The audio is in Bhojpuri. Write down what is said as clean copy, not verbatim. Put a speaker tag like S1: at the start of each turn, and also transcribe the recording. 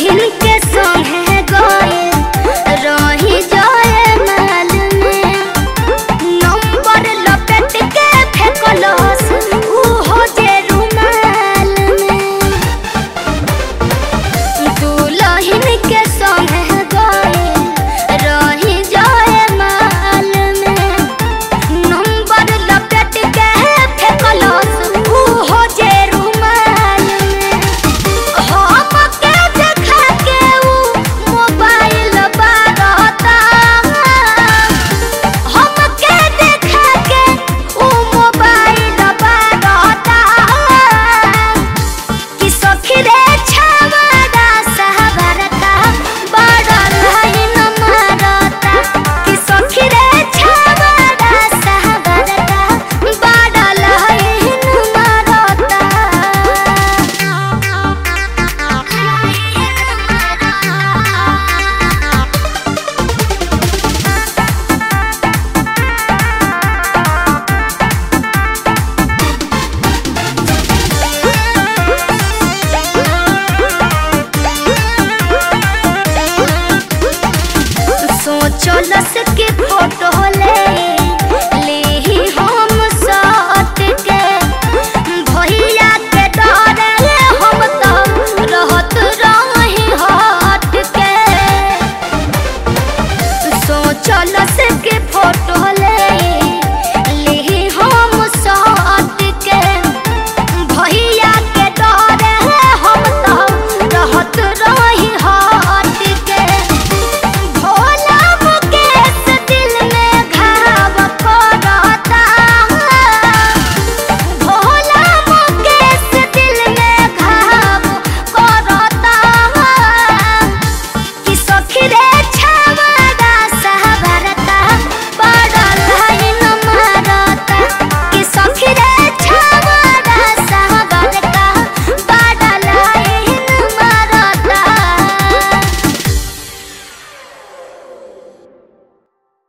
S1: दुल्हन के संगे गए रही जाए महल में नंबर लपेट के फेंकलस उहो जे रुमाल में दुल्हन के संगे गए रही जाए महल में नंबर लपेट के फेंकलस उहो जे रुमाल में हमके देखा के उ मोबाइल बारता हमके देखा के उ मोबाइल बारता कि सखी रे छावड़ा सहबरता बड़ा लाइन मारता कि सखी रे छावड़ा सहबरता बड़ा लाइन मारता। सोचलस